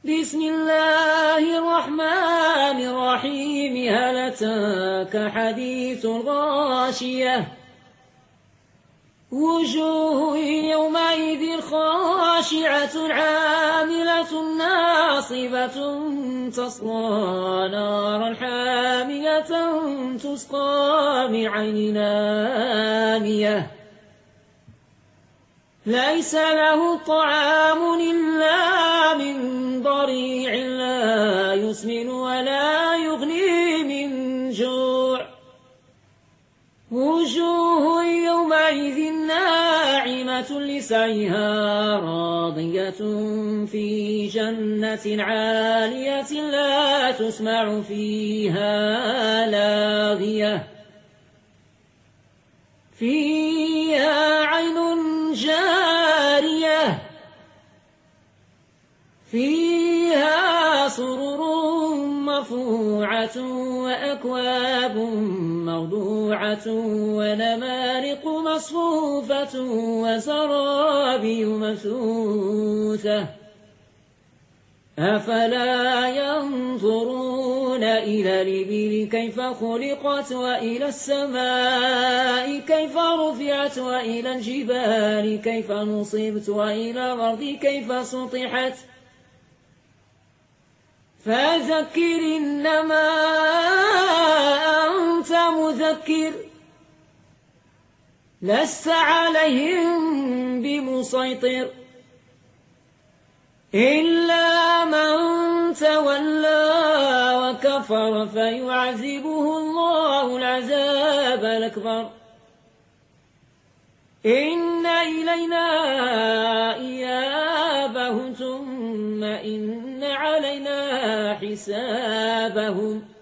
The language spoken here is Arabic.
بسم الله الرحمن الرحيم هل أتاك حديث الغاشية وجوه يومئذ خاشعة عاملة ناصبة تصلى نارا حامية تسقى من عين آنية ليس له طعام إلا من ضريع لا يسمن ولا يغني من جوع وجوه يومئذ ناعمة لسعيها راضية في جنة عالية لا تسمع فيها لاغية فيها عين جارية فيها سرر مرفوعة وأكواب موضوعة ونمارق مصفوفة وزرابي مبثوثة أفلا ينظرون إلى الإبل كيف خلقت وإلى السماء كيف رفعت وإلى الجبال كيف نصبت وإلى الأرض كيف سطحت فذكر إنما أنت مذكر لست عليهم بمسيطر إلا من تولى وكفر فيعذبه الله العذاب الأكبر إن إلينا إيابهم ثم إن علينا حسابهم